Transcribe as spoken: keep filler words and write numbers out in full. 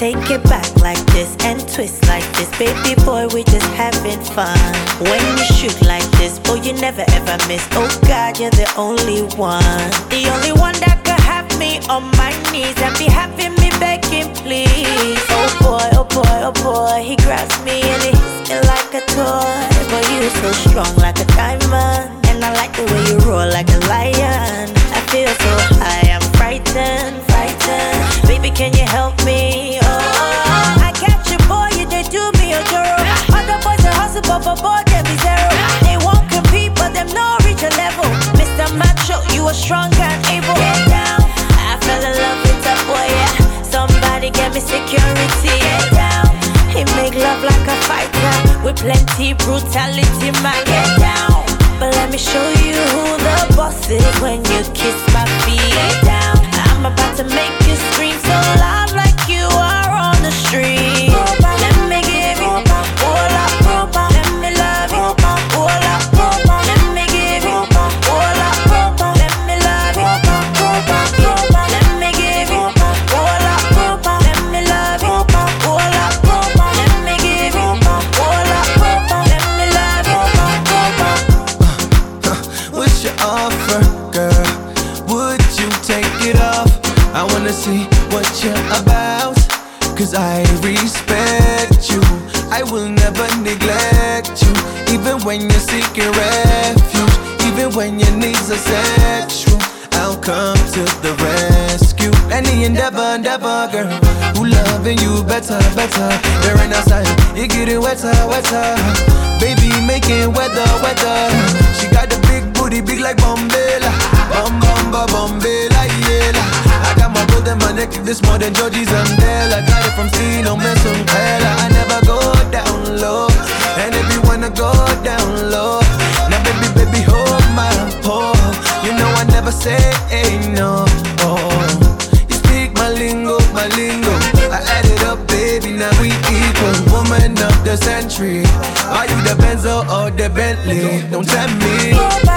take it back like this and twist like this. Baby boy, we just having fun. When you shoot like this, boy, you never ever miss. Oh God, you're the only one. The only one that could have me on my knees and be having me begging, please. Oh boy, oh boy, oh boy, he grabs me and he hits me like a toy. Boy, you so strong like a diamond, and I like the way you roar like a lion. I feel so high, I'm frightened, frightened. Baby, can you help me? Oh, I catch you, boy, you they do me a girl. Other boys are hustle, but for boy, them be zero. They won't compete, but them no reach a level. Mister Macho, you are strong and able. Get down, I fell in love with that boy, yeah. Somebody get me security. Get down, he make love like a fighter with plenty brutality, man. Get down, but let me show you who the boss is when you kiss my feet. Get down, I'm about to make you scream so loud like you are on the street. Let me give you all up, let me love you all up. Let me give you all up, let me love you all up. Let me give you all up, let me love you all up. Let me give you all up, let me love you all up. What's your offer, girl? Would you take it off? I wanna see what you're about, cause I respect you. I will never neglect you, even when you're seeking refuge, even when your needs are sexual. I'll come to the rescue. Any endeavor, endeavor, girl, who loving you better, better. There ain't outside, you get it wetter, wetter. Baby, making weather, weather. She got the big booty, big like Bombela. Bum, bum, bum, Bombela, yeah. I got my gold in my neck, this more than Georgie's and Dell. I got it from Stino, Mesumela. I never go down low, and if you wanna go down low, now baby, baby, hold my pole. You know I never say no. Oh, you speak my lingo, my lingo. I add it up, baby, now we equal. Woman of the century, are you the Benzo or the Bentley? Don't tell me.